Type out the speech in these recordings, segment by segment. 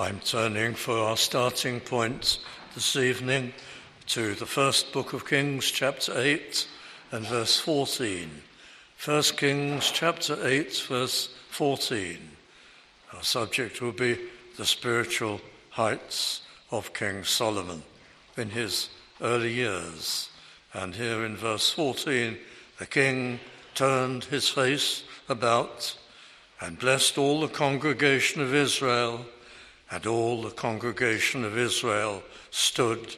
I'm turning for our starting point this evening to the first book of Kings, chapter 8 and verse 14. 1 Kings chapter 8, verse 14. Our subject will be the spiritual heights of King Solomon in his early years. And here in verse 14, the king turned his face about and blessed all the congregation of Israel. And all the congregation of Israel stood,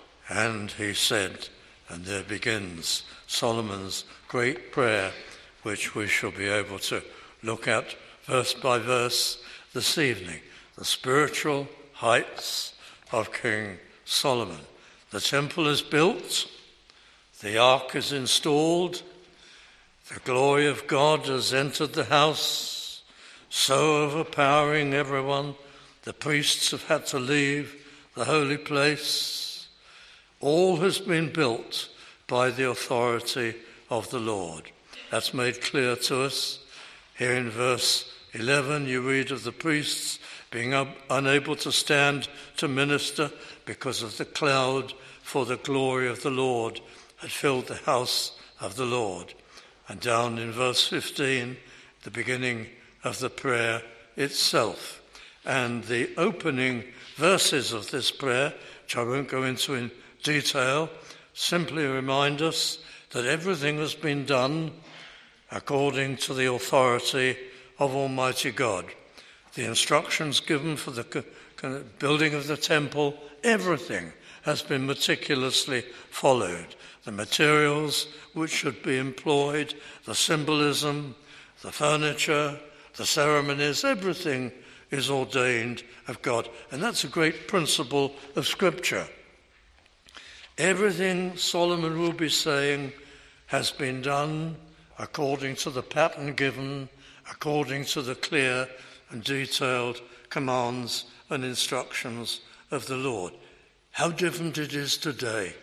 and he said, and there begins Solomon's great prayer, which we shall be able to look at verse by verse this evening. The spiritual heights of King Solomon. The temple is built, the ark is installed, the glory of God has entered the house, so overpowering everyone. The priests have had to leave the holy place. All has been built by the authority of the Lord. That's made clear to us. Here in verse 11, you read of the priests being unable to stand to minister because of the cloud, for the glory of the Lord had filled the house of the Lord. And down in verse 15, the beginning of the prayer itself. And the opening verses of this prayer, which I won't go into in detail, simply remind us that everything has been done according to the authority of Almighty God. The instructions given for the building of the temple, everything has been meticulously followed. The materials which should be employed, the symbolism, the furniture, the ceremonies, everything is ordained of God. And that's a great principle of Scripture. Everything Solomon will be saying has been done according to the pattern given, according to the clear and detailed commands and instructions of the Lord. How different it is today.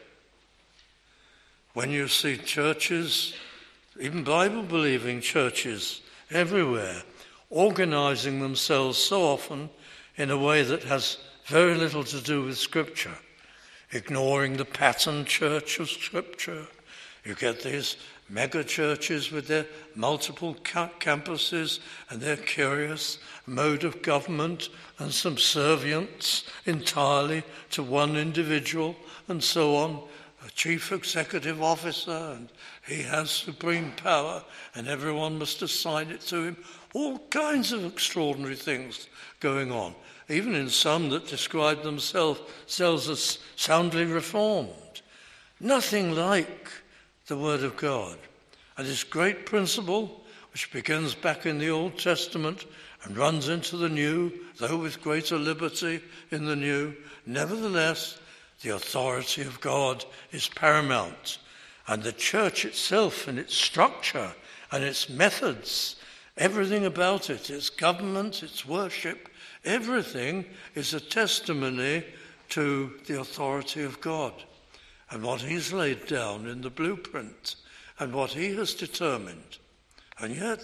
When you see churches, even Bible-believing churches everywhere, organizing themselves so often in a way that has very little to do with Scripture, ignoring the pattern church of Scripture. You get these mega churches with their multiple campuses and their curious mode of government and subservience entirely to one individual and so on, a chief executive officer, and he has supreme power and everyone must assign it to him. All kinds of extraordinary things going on, even in some that describe themselves as soundly reformed. Nothing like the Word of God. And this great principle, which begins back in the Old Testament and runs into the New, though with greater liberty in the New, nevertheless, the authority of God is paramount. And the church itself and its structure and its methods, everything about it, its government, its worship, everything is a testimony to the authority of God and what he's laid down in the blueprint and what he has determined, and yet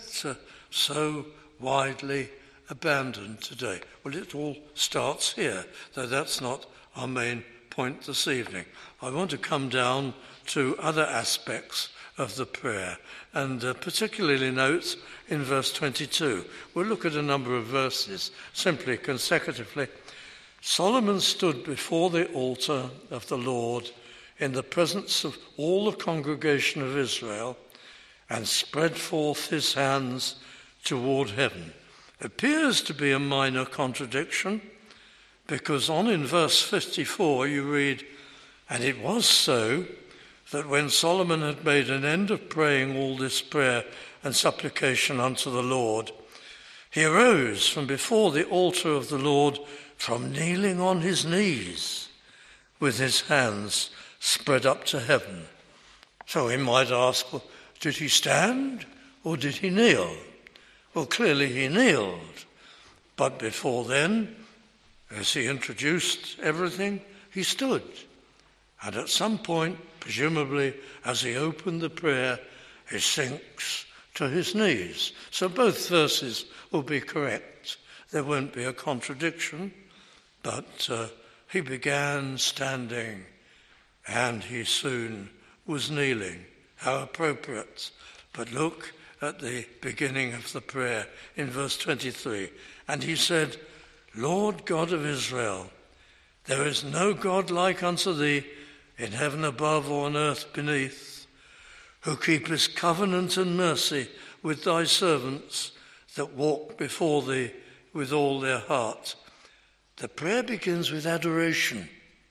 so widely abandoned today. Well, it all starts here, though that's not our main point this evening. I want to come down to other aspects of the prayer, and particularly note in verse 22. We'll look at a number of verses simply consecutively. Solomon stood before the altar of the Lord in the presence of all the congregation of Israel and spread forth his hands toward heaven. It appears to be a minor contradiction, because on in verse 54 you read, "And it was so that when Solomon had made an end of praying all this prayer and supplication unto the Lord, he arose from before the altar of the Lord from kneeling on his knees with his hands spread up to heaven." So we might ask, well, did he stand or did he kneel? Well, clearly he kneeled. But before then, as he introduced everything, he stood. And at some point, presumably as he opened the prayer, he sinks to his knees. So both verses will be correct. There won't be a contradiction. But he began standing, and he soon was kneeling. How appropriate. But look at the beginning of the prayer in verse 23. And he said, Lord God of Israel, there is no God like unto thee in heaven above or on earth beneath, who keepest covenant and mercy with thy servants that walk before thee with all their heart. The prayer begins with adoration.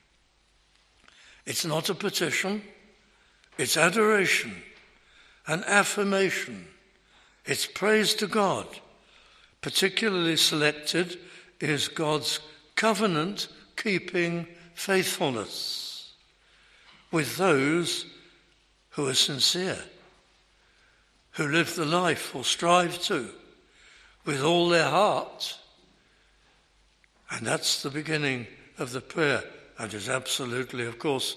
It's not a petition, it's adoration, an affirmation. It's praise to God. Particularly selected is God's covenant-keeping faithfulness with those who are sincere, who live the life or strive to with all their heart. And that's the beginning of the prayer. And it's absolutely, of course,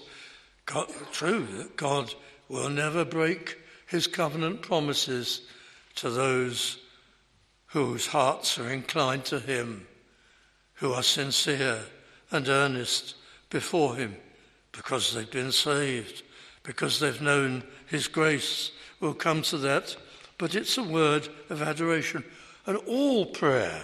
true that God will never break his covenant promises to those whose hearts are inclined to him, who are sincere and earnest before him, because they've been saved, because they've known his grace. We'll come to that. But it's a word of adoration. And all prayer,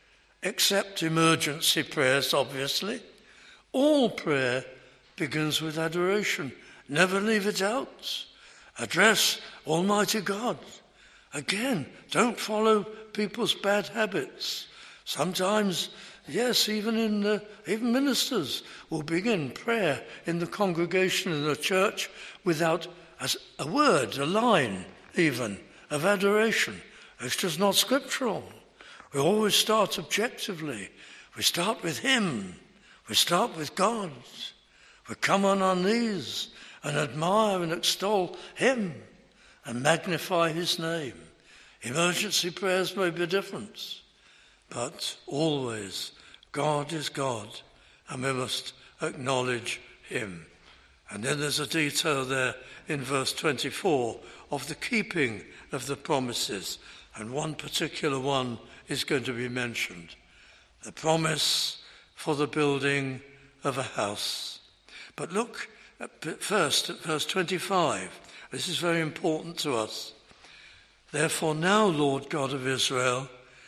except emergency prayers, obviously, all prayer begins with adoration. Never leave it out. Address Almighty God. Again, don't follow people's bad habits. Sometimes, yes, even ministers will begin prayer in the congregation in the church without a word, a line even, of adoration. It's just not scriptural. We always start objectively. We start with him. We start with God. We come on our knees and admire and extol him and magnify his name. Emergency prayers may be different, but always God is God, and we must acknowledge him. And then there's a detail there in verse 24 of the keeping of the promises, and one particular one is going to be mentioned. The promise for the building of a house. But look first at verse 25. This is very important to us. Therefore now, Lord God of Israel,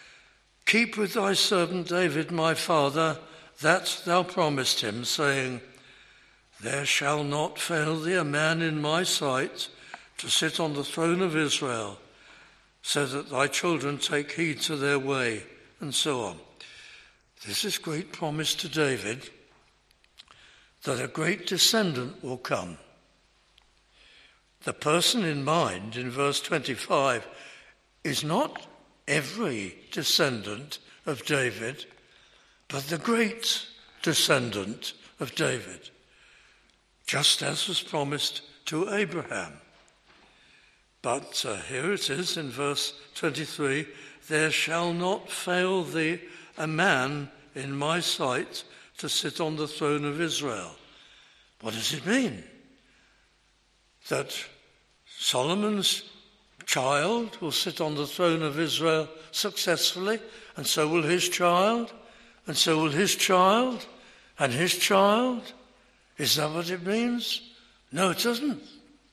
keep with thy servant David my father that thou promised him, saying, there shall not fail thee a man in my sight to sit on the throne of Israel, so that thy children take heed to their way, and so on. This is great promise to David, that a great descendant will come. The person in mind in verse 25 is not every descendant of David, but the great descendant of David, just as was promised to Abraham. But here it is in verse 23, there shall not fail thee a man in my sight to sit on the throne of Israel. What does it mean? That Solomon's child will sit on the throne of Israel successfully, and so will his child, and so will his child, and his child? Is that what it means? No, it doesn't.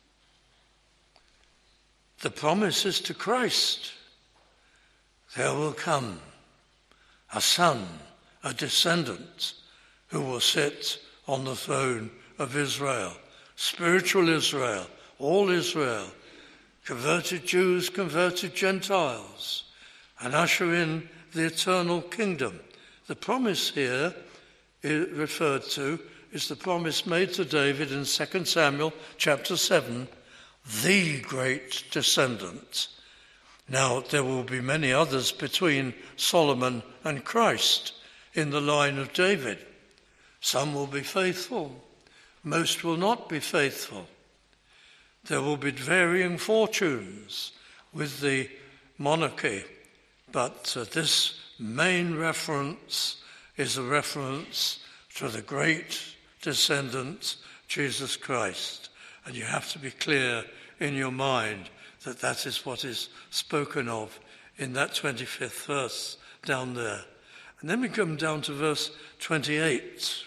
The promise is to Christ. There will come a son, a descendant, who will sit on the throne of Israel, spiritual Israel, all Israel, converted Jews, converted Gentiles, and usher in the eternal kingdom. The promise here referred to is the promise made to David in 2 Samuel chapter 7, the great descendant. Now, there will be many others between Solomon and Christ in the line of David. Some will be faithful. Most will not be faithful. There will be varying fortunes with the monarchy, but this main reference is a reference to the great descendant, Jesus Christ. And you have to be clear in your mind that that is what is spoken of in that 25th verse down there. And then we come down to verse 28.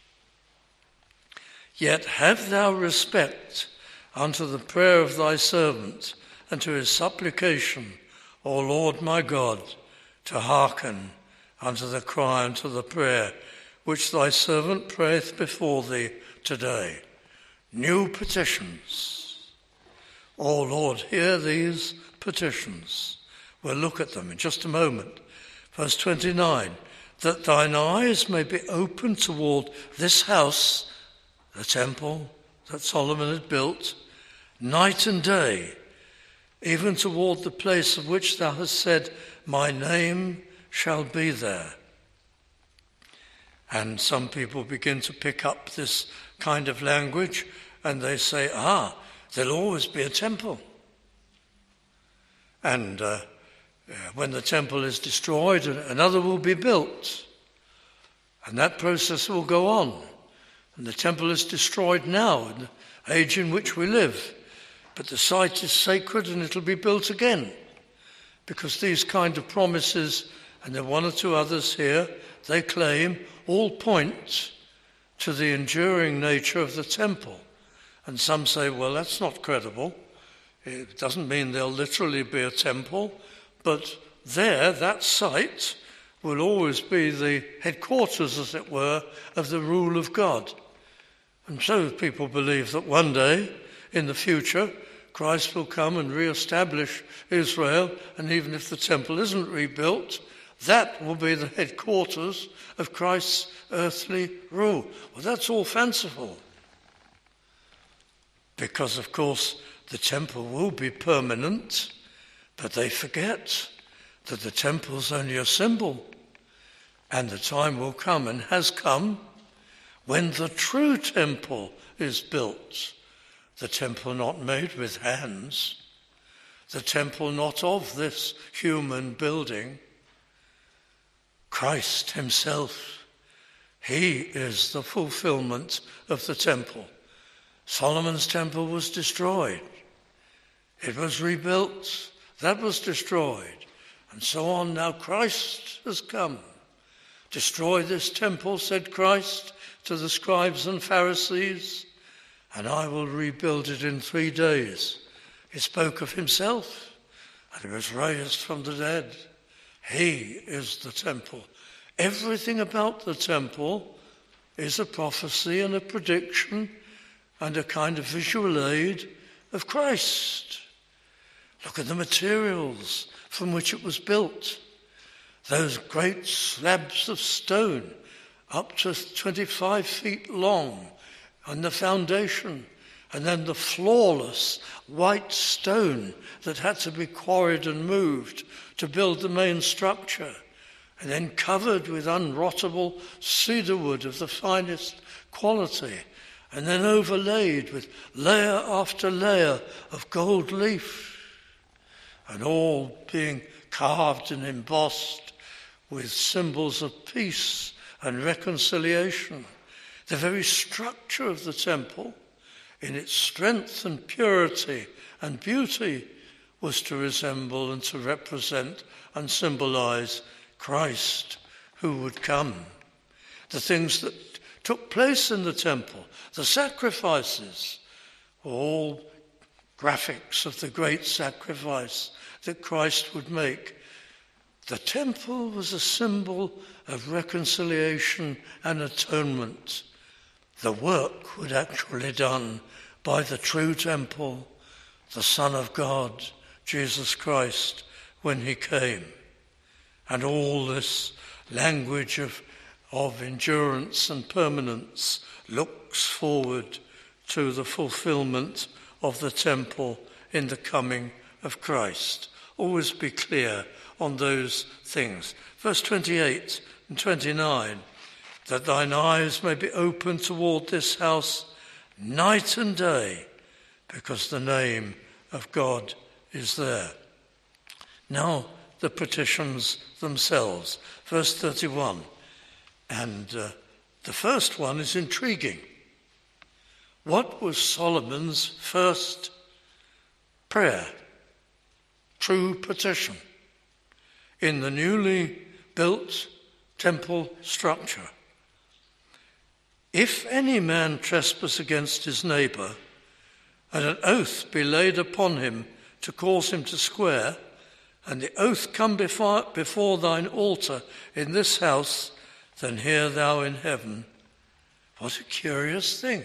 Yet have thou respect unto the prayer of thy servant, and to his supplication, O Lord my God, to hearken unto the cry and to the prayer which thy servant prayeth before thee today. New petitions. O Lord, hear these petitions. We'll look at them in just a moment. Verse 29, that thine eyes may be open toward this house, the temple that Solomon had built, night and day, even toward the place of which thou hast said, my name shall be there. And some people begin to pick up this kind of language and they say, there'll always be a temple. And when the temple is destroyed, another will be built. And that process will go on. And the temple is destroyed now in the age in which we live. But the site is sacred and it'll be built again. Because these kind of promises, and there are one or two others here, they claim, all point to the enduring nature of the temple. And some say, well, that's not credible. It doesn't mean there'll literally be a temple, but there, that site, will always be the headquarters, as it were, of the rule of God. And so people believe that one day, in the future, Christ will come and re-establish Israel, and even if the temple isn't rebuilt, that will be the headquarters of Christ's earthly rule. Well, that's all fanciful. Because, of course, the temple will be permanent, but they forget that the temple's only a symbol. And the time will come, and has come, when the true temple is built. The temple not made with hands, the temple not of this human building. Christ himself, he is the fulfillment of the temple. Solomon's temple was destroyed. It was rebuilt. That was destroyed. And so on. Now Christ has come. Destroy this temple, said Christ to the scribes and Pharisees, and I will rebuild it in 3 days. He spoke of himself, and he was raised from the dead. He is the temple. Everything about the temple is a prophecy and a prediction and a kind of visual aid of Christ. Look at the materials from which it was built. Those great slabs of stone, up to 25 feet long, on the foundation, and then the flawless white stone that had to be quarried and moved to build the main structure, and then covered with unrottable cedar wood of the finest quality, and then overlaid with layer after layer of gold leaf, and all being carved and embossed with symbols of peace and reconciliation. The very structure of the temple, in its strength and purity and beauty, was to resemble and to represent and symbolize Christ who would come. The things that took place in the temple, the sacrifices, were all graphics of the great sacrifice that Christ would make. The temple was a symbol of reconciliation and atonement. The work was actually done by the true temple, the Son of God, Jesus Christ, when he came. And all this language of endurance and permanence looks forward to the fulfillment of the temple in the coming of Christ. Always be clear on those things. Verse 28 and 29, that thine eyes may be open toward this house night and day, because the name of God is there. Now the petitions themselves. Verse 31, and the first one is intriguing. What was Solomon's first prayer? True petition. In the newly built temple structure. If any man trespass against his neighbour, and an oath be laid upon him to cause him to swear, and the oath come before thine altar in this house, then hear thou in heaven. What a curious thing.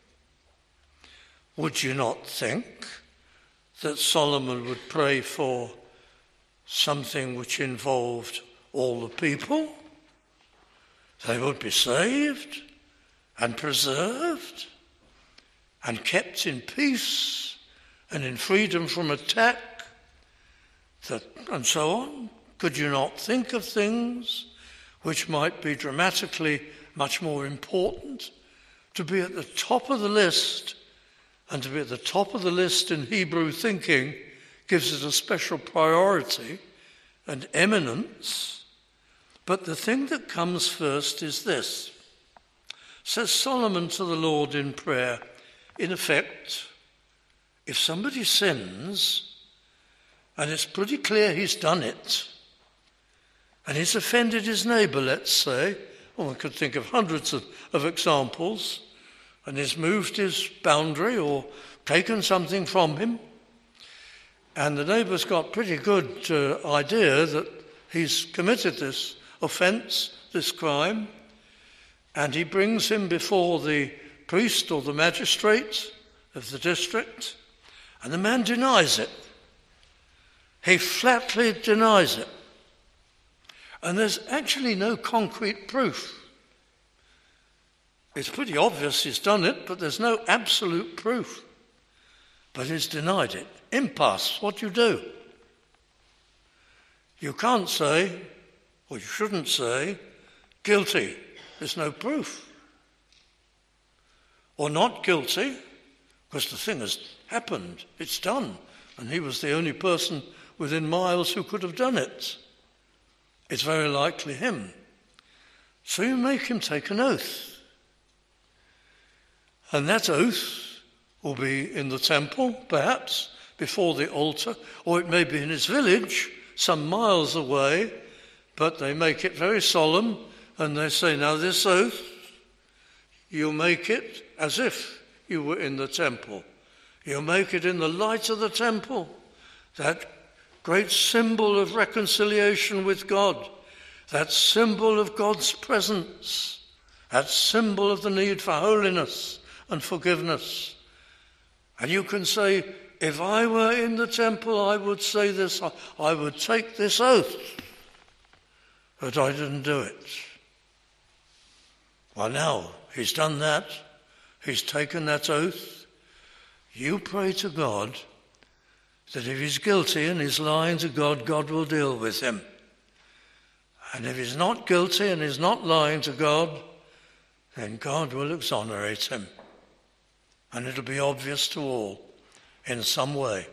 Would you not think that Solomon would pray for something which involved all the people? They would be saved and preserved and kept in peace and in freedom from attack, and so on. Could you not think of things which might be dramatically much more important to be at the top of the list? And to be at the top of the list in Hebrew thinking gives it a special priority and eminence. But the thing that comes first is this. Says Solomon to the Lord in prayer, in effect, if somebody sins, and it's pretty clear he's done it, and he's offended his neighbour, let's say, or one could think of hundreds of examples, and he's moved his boundary or taken something from him, and the neighbour's got pretty good idea that he's committed this offence, this crime, and he brings him before the priest or the magistrate of the district, and the man denies it. He flatly denies it. And there's actually no concrete proof. It's pretty obvious he's done it, but there's no absolute proof. But he's denied it. Impasse, what you do? You can't say, or you shouldn't say, guilty. There's no proof. Or not guilty, because the thing has happened. It's done. And he was the only person within miles who could have done it. It's very likely him. So you make him take an oath. And that oath will be in the temple, perhaps, before the altar, or it may be in his village, some miles away, but they make it very solemn, and they say, now this oath, you make it as if you were in the temple. You make it in the light of the temple, that great symbol of reconciliation with God, that symbol of God's presence, that symbol of the need for holiness and forgiveness. And you can say, if I were in the temple, I would say this, I would take this oath, but I didn't do it. Well, now, he's done that. He's taken that oath. You pray to God that if he's guilty and he's lying to God, God will deal with him. And if he's not guilty and he's not lying to God, then God will exonerate him. And it'll be obvious to all in some way.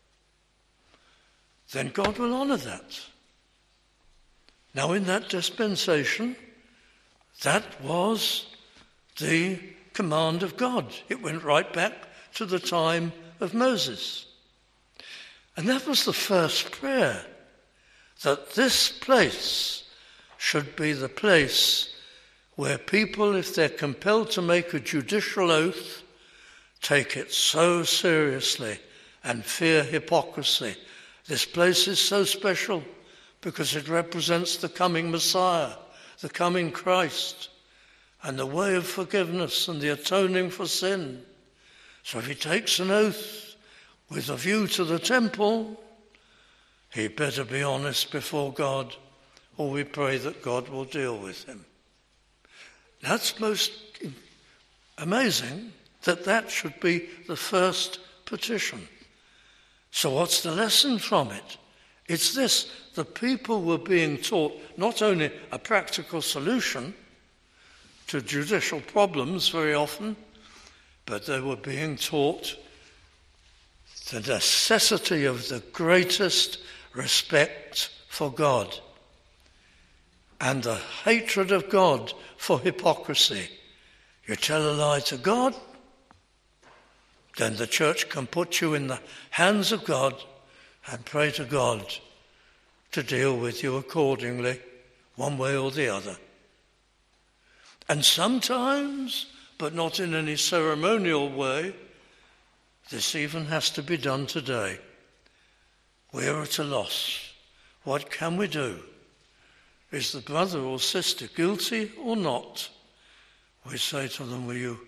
Then God will honour that. Now, in that dispensation, that was the command of God. It went right back to the time of Moses. And that was the first prayer, that this place should be the place where people, if they're compelled to make a judicial oath, take it so seriously and fear hypocrisy. This place is so special because it represents the coming Messiah, the coming Christ, and the way of forgiveness and the atoning for sin. So if he takes an oath with a view to the temple, he better be honest before God, or we pray that God will deal with him. That's most amazing that should be the first petition. So what's the lesson from it? It's this: the people were being taught not only a practical solution to judicial problems very often, but they were being taught the necessity of the greatest respect for God and the hatred of God for hypocrisy. You tell a lie to God, then the church can put you in the hands of God and pray to God to deal with you accordingly one way or the other. And sometimes, but not in any ceremonial way, this even has to be done today. We are at a loss. What can we do? Is the brother or sister guilty or not? We say to them,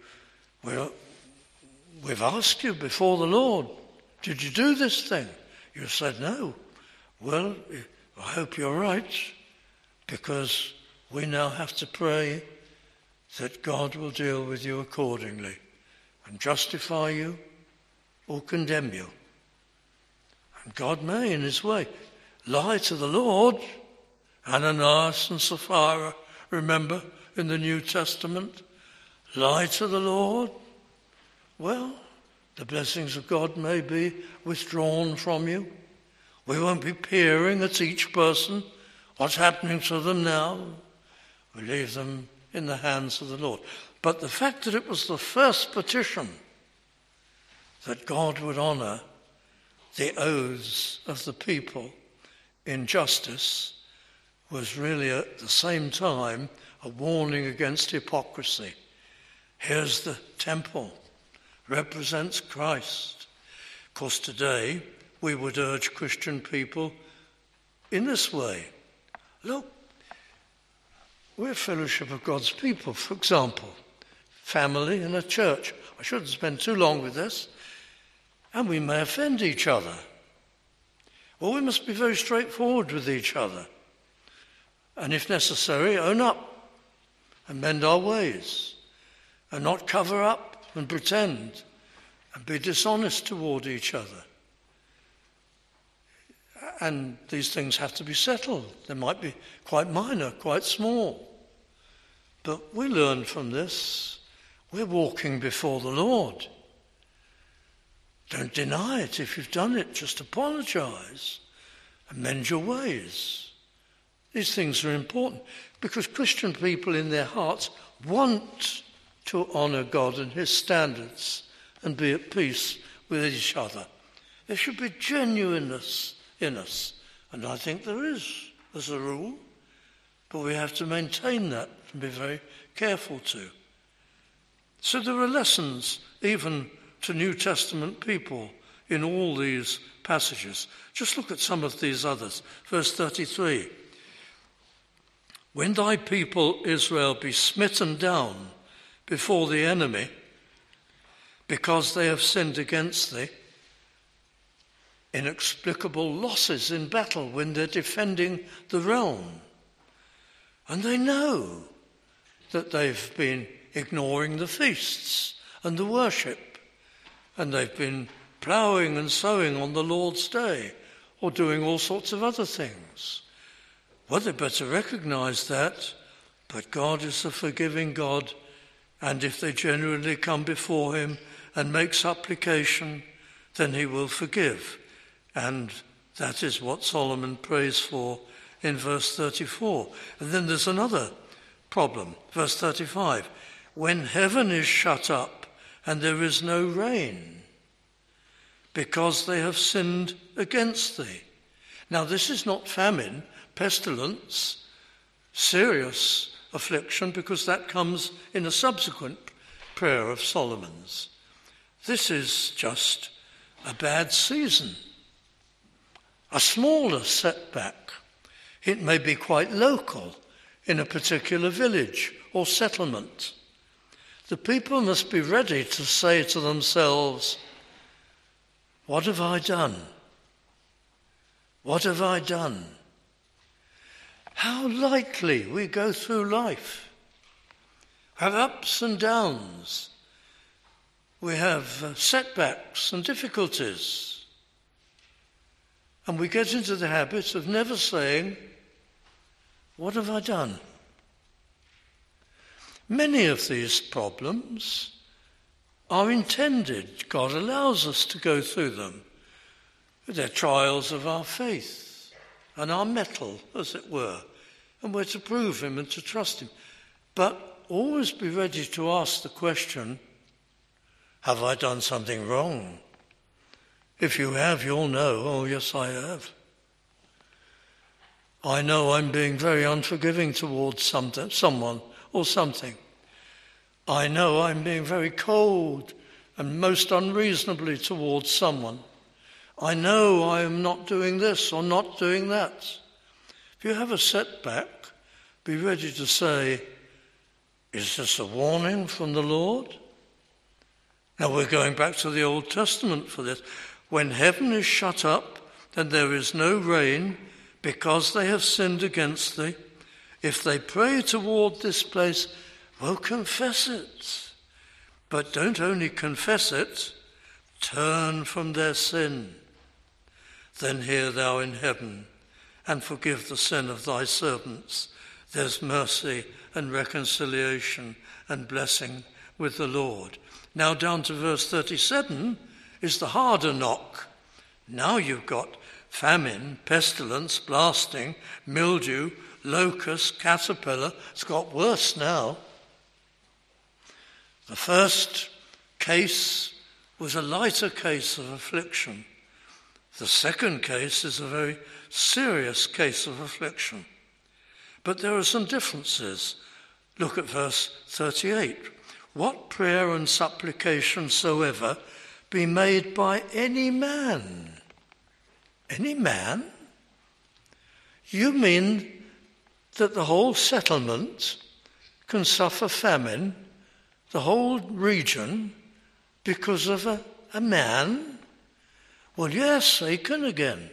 we've asked you before the Lord, did you do this thing? You said no. Well, I hope you're right, because we now have to pray that God will deal with you accordingly and justify you or condemn you. And God may, in his way, lie to the Lord. Ananias and Sapphira, remember, in the New Testament, lie to the Lord. Well, the blessings of God may be withdrawn from you. We won't be peering at each person, what's happening to them now. We leave them in the hands of the Lord. But the fact that it was the first petition that God would honour the oaths of the people in justice was really at the same time a warning against hypocrisy. Here's the temple, represents Christ. Of course, today we would urge Christian people in this way. Look, we're a fellowship of God's people, for example, family in a church. I shouldn't spend too long with this. And we may offend each other. Well, we must be very straightforward with each other. And if necessary, own up and mend our ways and not cover up and pretend and be dishonest toward each other. And these things have to be settled. They might be quite minor, quite small. But we learn from this. We're walking before the Lord. Don't deny it if you've done it. Just apologise and mend your ways. These things are important because Christian people in their hearts want to honour God and his standards and be at peace with each other. There should be genuineness in us. And I think there is, as a rule. But we have to maintain that and be very careful to. So there are lessons even to New Testament people in all these passages. Just look at some of these others. Verse 33. When thy people Israel be smitten down before the enemy, because they have sinned against thee, inexplicable losses in battle when they're defending the realm. And they know that they've been ignoring the feasts and the worship, and they've been ploughing and sowing on the Lord's day, or doing all sorts of other things. Well, they better recognise that, but God is a forgiving God, and if they genuinely come before him and make supplication, then he will forgive. And that is what Solomon prays for in verse 34. And then there's another problem, verse 35. When heaven is shut up and there is no rain, because they have sinned against thee. Now this is not famine, pestilence, serious affliction, because that comes in a subsequent prayer of Solomon's. This is just a bad season, a smaller setback. It may be quite local in a particular village or settlement. The people must be ready to say to themselves, what have I done? What have I done? How lightly we go through life. Have ups and downs. We have setbacks and difficulties. And we get into the habit of never saying, what have I done? Many of these problems are intended. God allows us to go through them. They're trials of our faith and our mettle, as it were. And we're to prove him and to trust him. But always be ready to ask the question, have I done something wrong? If you have, you'll know, oh yes, I have. I know I'm being very unforgiving towards someone or something. I know I'm being very cold and most unreasonably towards someone. I know I am not doing this or not doing that. If you have a setback, be ready to say, is this a warning from the Lord? Now we're going back to the Old Testament for this. When heaven is shut up, then there is no rain because they have sinned against thee. If they pray toward this place, well, confess it. But don't only confess it, turn from their sin. Then hear thou in heaven, and forgive the sin of thy servants. There's mercy and reconciliation and blessing with the Lord. Now down to verse 37 is the harder knock. Now you've got famine, pestilence, blasting, mildew, locust, caterpillar. It's got worse now. The first case was a lighter case of affliction. The second case is a very serious case of affliction. But there are some differences. Look at verse 38. What prayer and supplication soever be made by any man. Any man? You mean that the whole settlement can suffer famine, the whole region, because of a man? Well, yes, Achan again.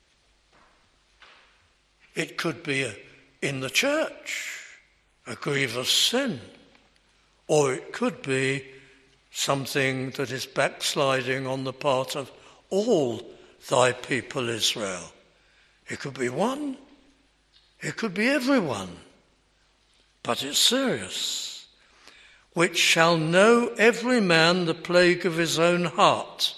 It could be in the church, a grievous sin, or it could be something that is backsliding on the part of all thy people Israel. It could be one, it could be everyone, but it's serious. Which shall know every man the plague of his own heart.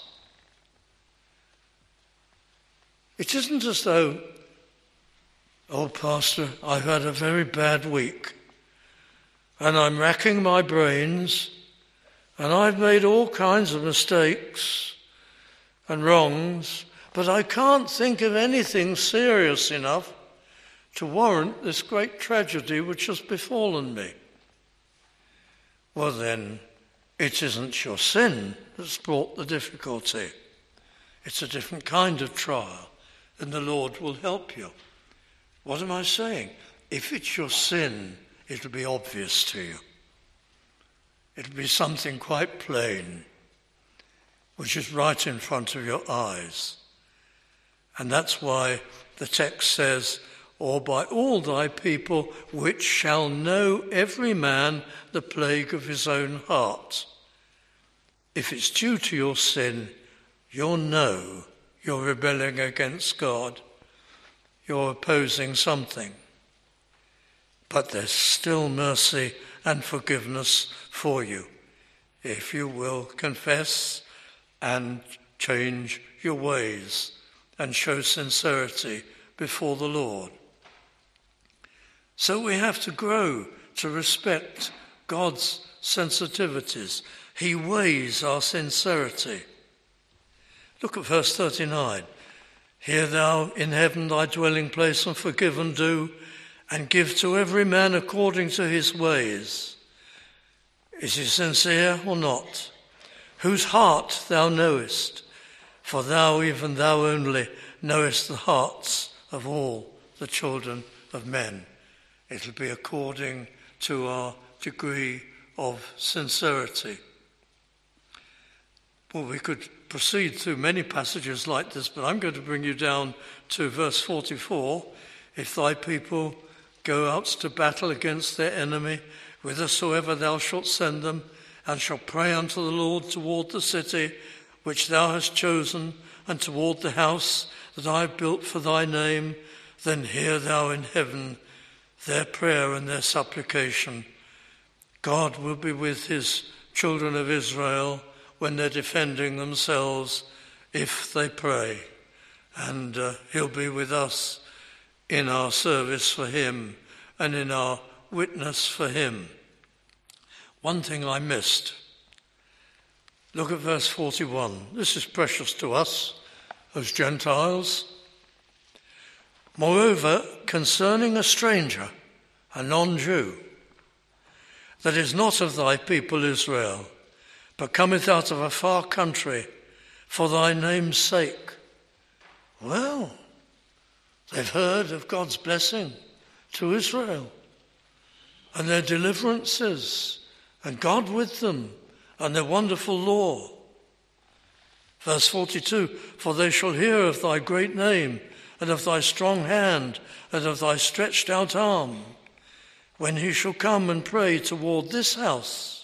It isn't as though, oh, Pastor, I've had a very bad week and I'm racking my brains and I've made all kinds of mistakes and wrongs, but I can't think of anything serious enough to warrant this great tragedy which has befallen me. Well then, it isn't your sin that's brought the difficulty. It's a different kind of trial, and the Lord will help you. What am I saying? If it's your sin, it'll be obvious to you. It'll be something quite plain, which is right in front of your eyes. And that's why the text says, or by all thy people, which shall know every man the plague of his own heart. If it's due to your sin, you'll know you're rebelling against God. You're opposing something. But there's still mercy and forgiveness for you if you will confess and change your ways and show sincerity before the Lord. So we have to grow to respect God's sensitivities. He weighs our sincerity. Look at verse 39. Hear thou in heaven thy dwelling place, and forgive and do, and give to every man according to his ways. Is he sincere or not? Whose heart thou knowest, for thou, even thou only, knowest the hearts of all the children of men. It'll be according to our degree of sincerity. Well, we could proceed through many passages like this, but I'm going to bring you down to verse 44. If thy people go out to battle against their enemy, whithersoever thou shalt send them, and shall pray unto the Lord toward the city which thou hast chosen, and toward the house that I have built for thy name, then hear thou in heaven their prayer and their supplication. God will be with his children of Israel when they're defending themselves if they pray. And he'll be with us in our service for him and in our witness for him. One thing I missed. Look at verse 41. This is precious to us as Gentiles. Moreover, concerning a stranger, a non-Jew, that is not of thy people Israel, but cometh out of a far country for thy name's sake. Well, they've heard of God's blessing to Israel and their deliverances and God with them and their wonderful law. Verse 42, for they shall hear of thy great name and of thy strong hand and of thy stretched out arm, when he shall come and pray toward this house.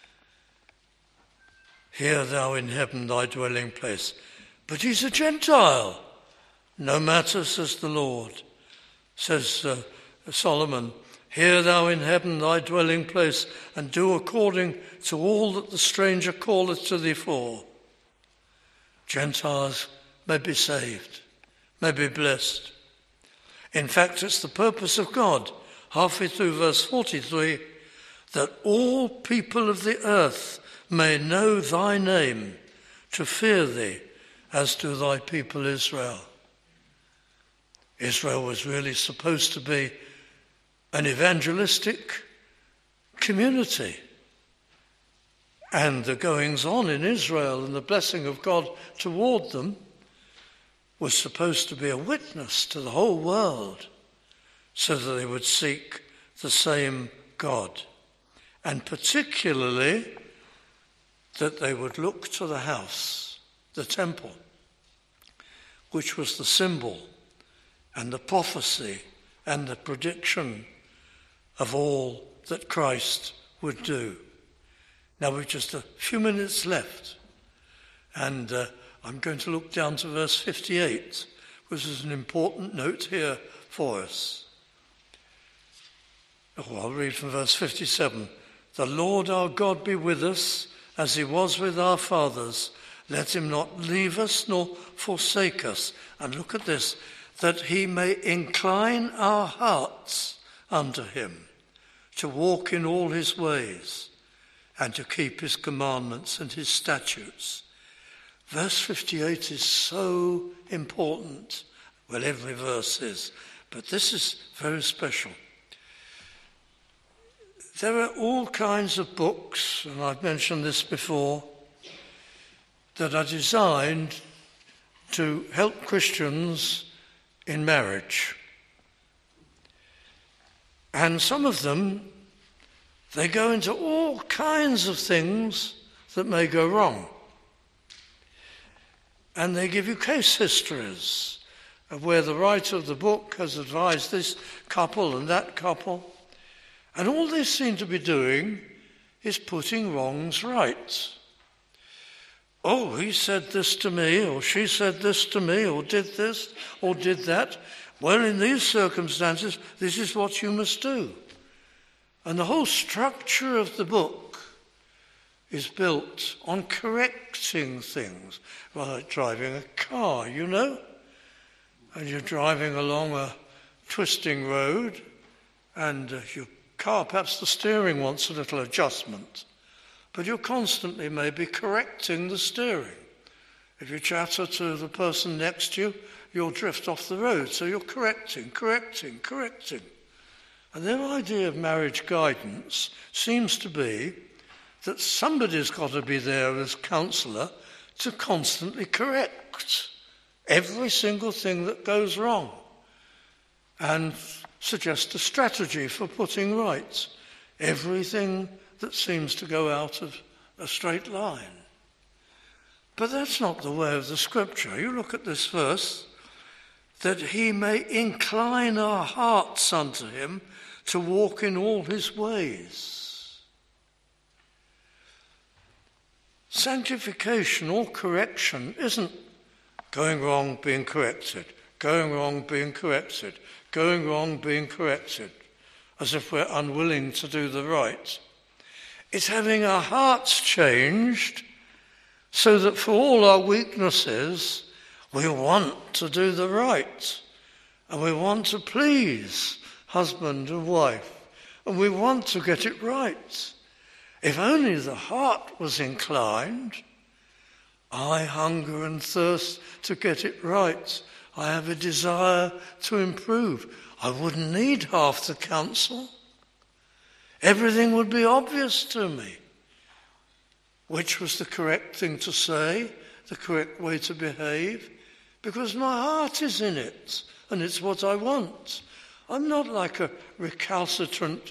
Hear thou in heaven thy dwelling place. But he's a Gentile. No matter, says the Lord, says Solomon, hear thou in heaven thy dwelling place, and do according to all that the stranger calleth to thee for. Gentiles may be saved, may be blessed. In fact, it's the purpose of God, halfway through verse 43, that all people of the earth may know thy name, to fear thee, as do thy people Israel. Israel was really supposed to be an evangelistic community. And the goings-on in Israel and the blessing of God toward them was supposed to be a witness to the whole world, so that they would seek the same God. And particularly that they would look to the house, the temple, which was the symbol and the prophecy and the prediction of all that Christ would do. Now we've just a few minutes left, and I'm going to look down to verse 58, which is an important note here for us. Oh, I'll read from verse 57. The Lord our God be with us, as he was with our fathers. Let him not leave us nor forsake us. And look at this, that he may incline our hearts unto him, to walk in all his ways, and to keep his commandments and his statutes. Verse 58 is so important. Well, every verse is, but this is very special. There are all kinds of books, and I've mentioned this before, that are designed to help Christians in marriage. And some of them, they go into all kinds of things that may go wrong. And they give you case histories of where the writer of the book has advised this couple and that couple. And all they seem to be doing is putting wrongs right. Oh, he said this to me, or she said this to me, or did this, or did that. Well, in these circumstances, this is what you must do. And the whole structure of the book is built on correcting things. Well, like driving a car, you know, and you're driving along a twisting road, and your car, perhaps the steering wants a little adjustment, but you're constantly maybe correcting the steering. If you chatter to the person next to you, you'll drift off the road, so you're correcting. And their idea of marriage guidance seems to be that somebody's got to be there as counsellor to constantly correct every single thing that goes wrong and suggest a strategy for putting right everything that seems to go out of a straight line. But that's not the way of the scripture. You look at this verse, that he may incline our hearts unto him to walk in all his ways. Sanctification or correction isn't going wrong, being corrected, going wrong, being corrected, going wrong, being corrected, as if we're unwilling to do the right. It's having our hearts changed so that for all our weaknesses, we want to do the right, and we want to please husband and wife, and we want to get it right. If only the heart was inclined, I hunger and thirst to get it right. I have a desire to improve. I wouldn't need half the counsel. Everything would be obvious to me. Which was the correct thing to say, the correct way to behave, because my heart is in it, and it's what I want. I'm not like a recalcitrant,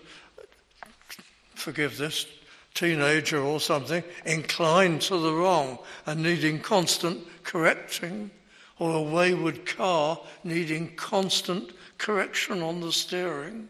forgive this, teenager or something, inclined to the wrong and needing constant correcting, or a wayward car needing constant correction on the steering.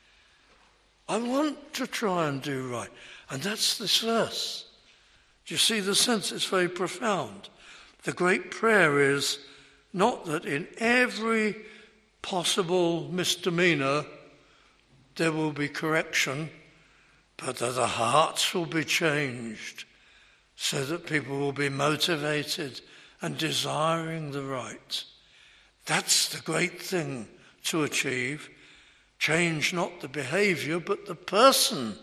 I want to try and do right. And that's this verse. Do you see the sense? It's very profound. The great prayer is not that in every possible misdemeanor there will be correction, but that the hearts will be changed so that people will be motivated and desiring the right. That's the great thing to achieve. Change not the behavior, but the person.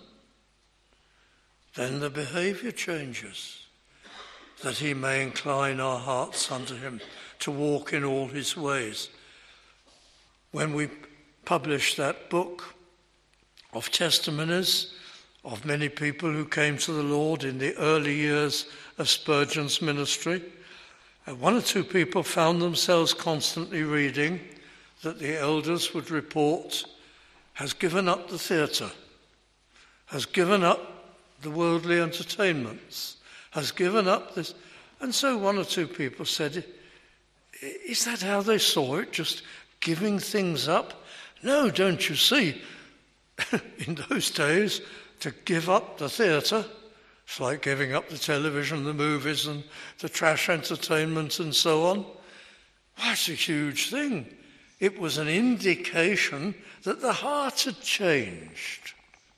Then the behavior changes, that he may incline our hearts unto him, to walk in all his ways. When we published that book of testimonies of many people who came to the Lord in the early years of Spurgeon's ministry, one or two people found themselves constantly reading that the elders would report, has given up the theatre, has given up the worldly entertainments, has given up this. And so one or two people said, is that how they saw it, just giving things up? No, don't you see, in those days, to give up the theatre, it's like giving up the television, the movies and the trash entertainment and so on. Well, it's a huge thing. It was an indication that the heart had changed.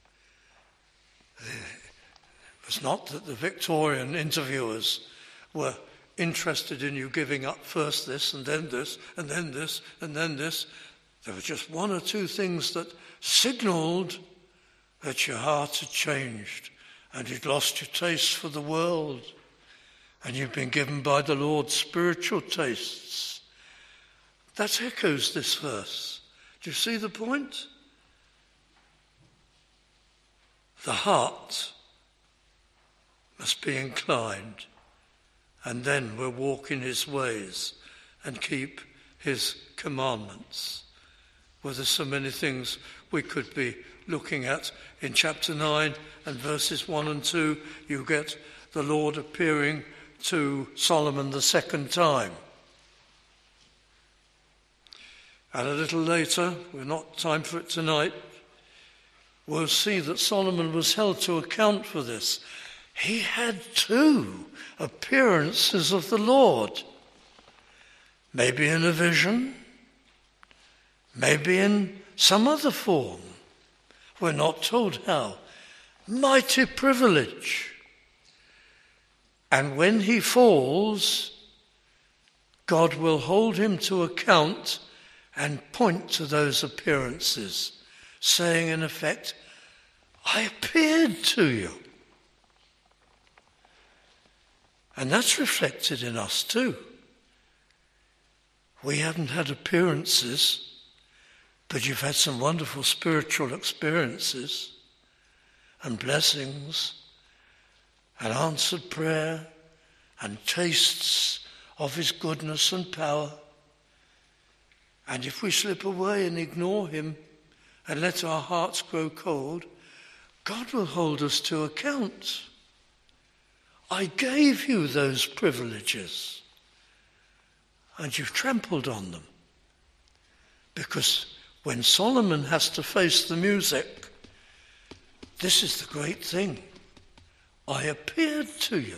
It was not that the Victorian interviewers were interested in you giving up first this and then this and then this and then this. There were just one or two things that signalled that your heart had changed and you'd lost your taste for the world and you've been given by the Lord spiritual tastes. That echoes this verse. Do you see the point? The heart must be inclined, and then we'll walk in his ways and keep his commandments. Well, there's so many things we could be looking at. In chapter 9 and verses 1 and 2, you get the Lord appearing to Solomon the second time. And a little later, we're not time for it tonight, we'll see that Solomon was held to account for this. He had 2 appearances of the Lord. Maybe in a vision, maybe in some other form. We're not told how. Mighty privilege. And when he falls, God will hold him to account and point to those appearances, saying in effect, I appeared to you. And that's reflected in us too. We haven't had appearances, but you've had some wonderful spiritual experiences and blessings and answered prayer and tastes of his goodness and power. And if we slip away and ignore him and let our hearts grow cold, God will hold us to account. I gave you those privileges, and you've trampled on them. Because when Solomon has to face the music, this is the great thing. I appeared to you.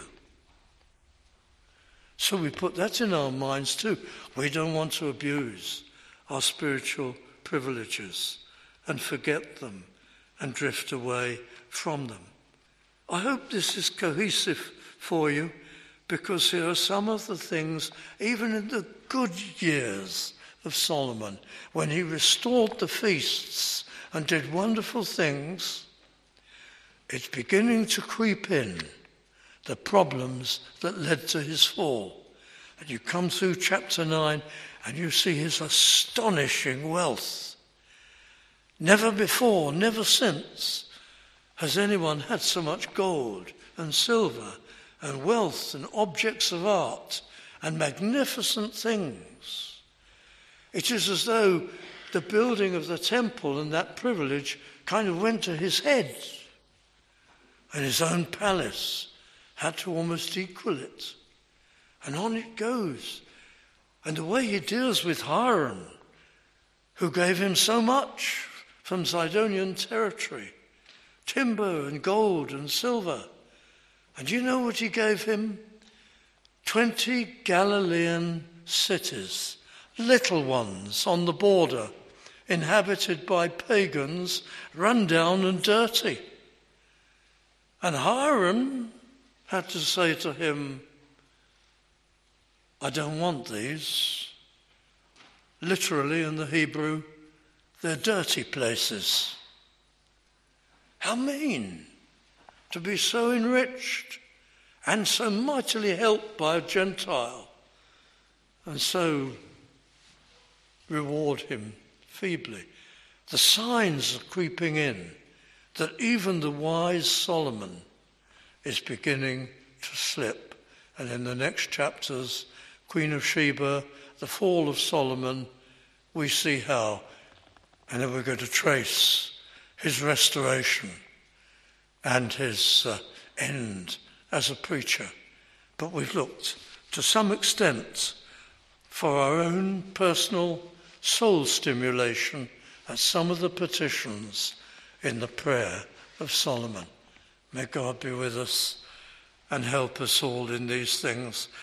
So we put that in our minds too. We don't want to abuse our spiritual privileges and forget them and drift away from them. I hope this is cohesive for you, because here are some of the things, even in the good years of Solomon, when he restored the feasts and did wonderful things, it's beginning to creep in, the problems that led to his fall. And you come through chapter 9 and you see his astonishing wealth. Never before, never since, has anyone had so much gold and silver and wealth and objects of art and magnificent things. It is as though the building of the temple and that privilege kind of went to his head, and his own palace had to almost equal it. And on it goes. And the way he deals with Hiram, who gave him so much from Zidonian territory, timber and gold and silver. And you know what he gave him? 20 Galilean cities, little ones on the border, inhabited by pagans, run down and dirty. And Hiram had to say to him, I don't want these. Literally in the Hebrew, they're dirty places. How mean to be so enriched and so mightily helped by a Gentile, and so reward him feebly. The signs are creeping in that even the wise Solomon is beginning to slip. And in the next chapters, Queen of Sheba, the fall of Solomon, we see how. And then we're going to trace his restoration and his end as a preacher. But we've looked to some extent for our own personal soul stimulation at some of the petitions in the prayer of Solomon. May God be with us and help us all in these things.